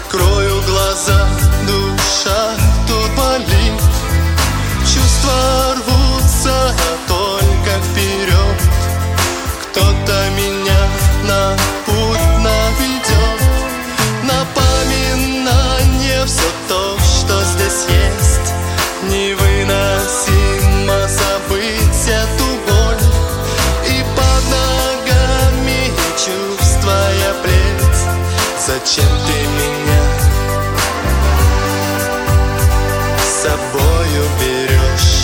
Закрою глаза, душа тут болит. Чувства рвутся, только вперед. Кто-то меня на путь наведет. Напоминание все то, что здесь есть. Невыносимо забыть эту боль. И под ногами чувствуя плеть. Зачем ты меня с собою берешь?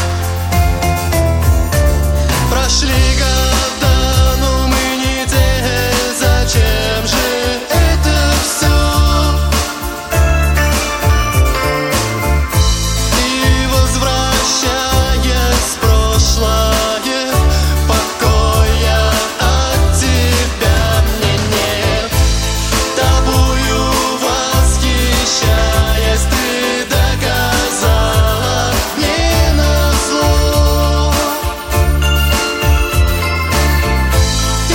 Прошли года, но мы не те. Зачем же это все? И возвращаясь в прошлое, покоя от тебя мне нет. Тобою восхищаясь, ты доказала мне назло. И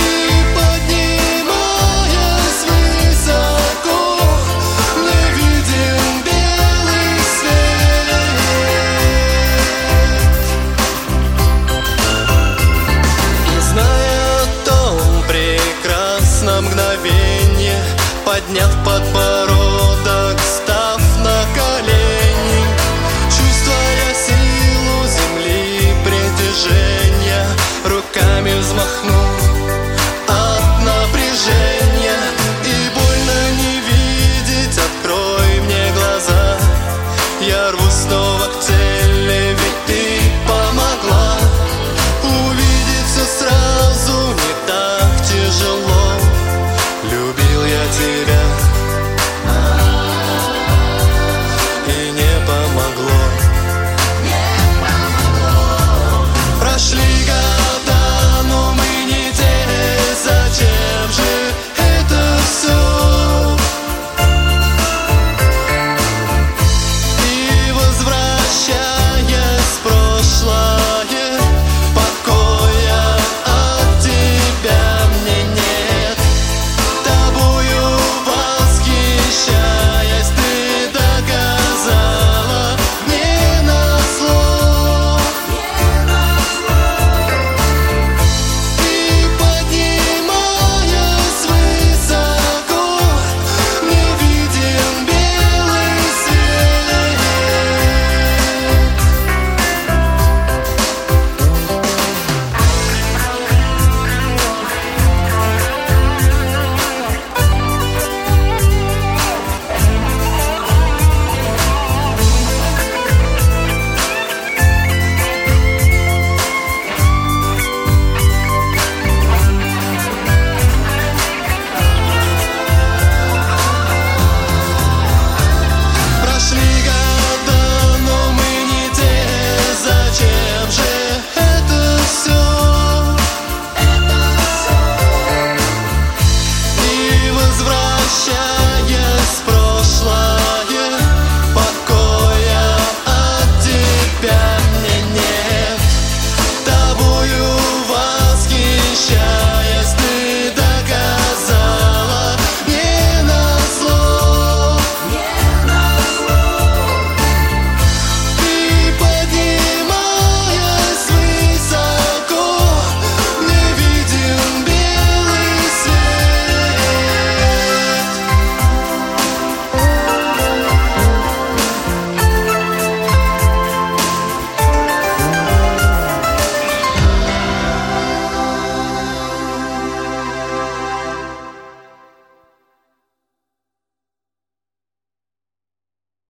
поднимаясь высоко, мне виден белый свет. И зная о том прекрасном мгновенье, подняв подбородок, став на колени, чувствуя силу земли, притяжение.